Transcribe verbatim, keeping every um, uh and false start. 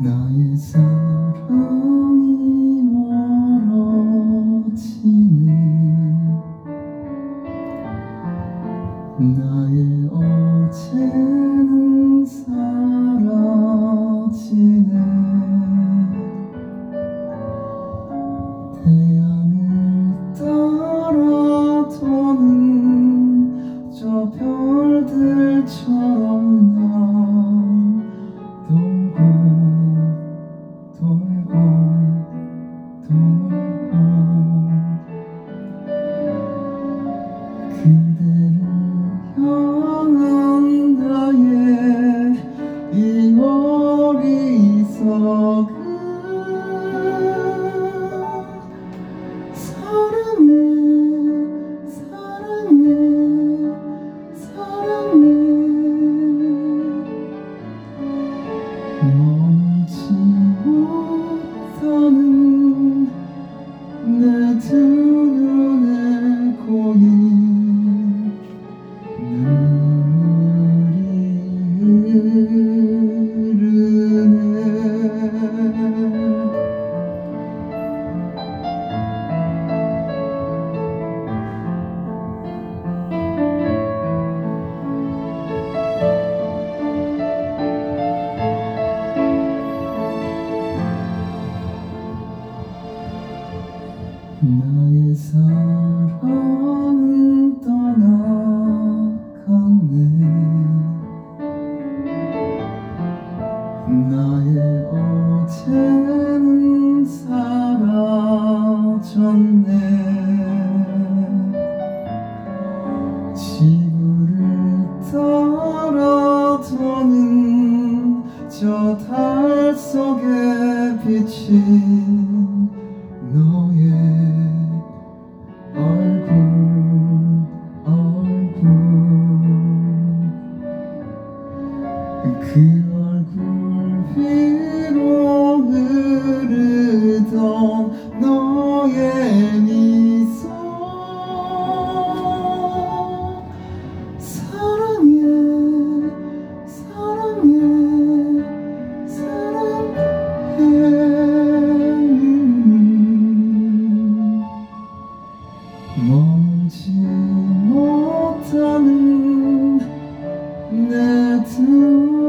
나의 사랑이 멀어지는 나의 어제는 사라지네. 태양을 따라 도는 저 별들처럼 난 돌고 돌고 돌고 그대를 향한 나의 이 머릿속은 사랑해 사랑해 사랑해 머물지 못하는 내 두 눈에 고인 눈물이 흐르네. 나의 사랑은 떠나갔네. 나의 어제는 사라졌네. 지구를 따라 도는 저 달 속에 비친 너의 얼굴 얼굴 그 얼굴 위로 흐르던 너의 미소 사랑해 사랑해 사랑해 머물지 못하는 내 두